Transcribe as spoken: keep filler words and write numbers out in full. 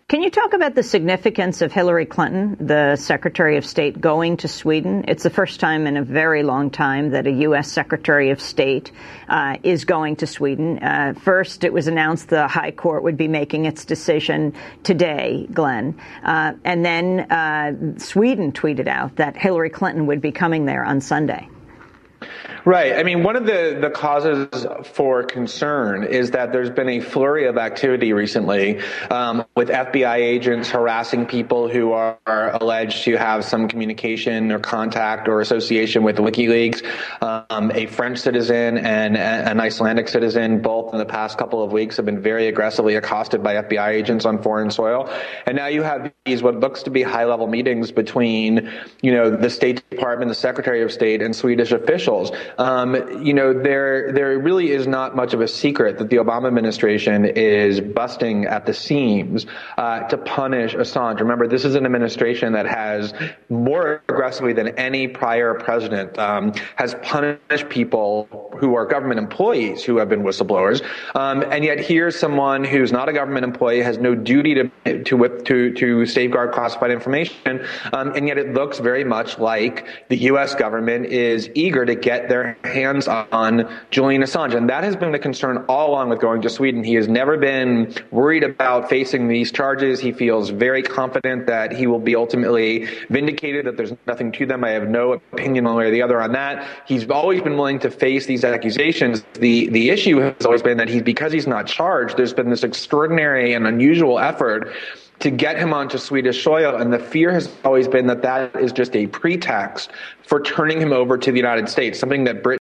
Can you talk about the significance of Hillary Clinton, the Secretary of State, going to Sweden? It's the first time in a very long time that a U S Secretary of State uh, is going to Sweden. Uh, first, it was announced the High Court would be making its decision today, Glenn. Uh, and then uh, Sweden tweeted out that Hillary Clinton would be coming there on Sunday. Right. I mean, one of the, the causes for concern is that there's been a flurry of activity recently um, with F B I agents harassing people who are, are alleged to have some communication or contact or association with WikiLeaks. Um, a French citizen and an Icelandic citizen, both in the past couple of weeks, have been very aggressively accosted by F B I agents on foreign soil. And now you have these what looks to be high-level meetings between, you know, the State Department, the Secretary of State, and Swedish officials. Um, you know, there there really is not much of a secret that the Obama administration is busting at the seams uh, to punish Assange. Remember, this is an administration that has more aggressively than any prior president um, has punished people who are government employees who have been whistleblowers. Um, and yet here's someone who's not a government employee, has no duty to to whip, to, to safeguard classified information. Um, and yet it looks very much like the U S government is eager to get their hands on Julian Assange. And that has been the concern all along with going to Sweden. He has never been worried about facing these charges. He feels very confident that he will be ultimately vindicated, that there's nothing to them. I have no opinion one way or the other on that. He's always been willing to face these accusations. The the issue has always been that he, because he's not charged, there's been this extraordinary and unusual effort to get him onto Swedish soil. And the fear has always been that that is just a pretext for turning him over to the United States, something that Britain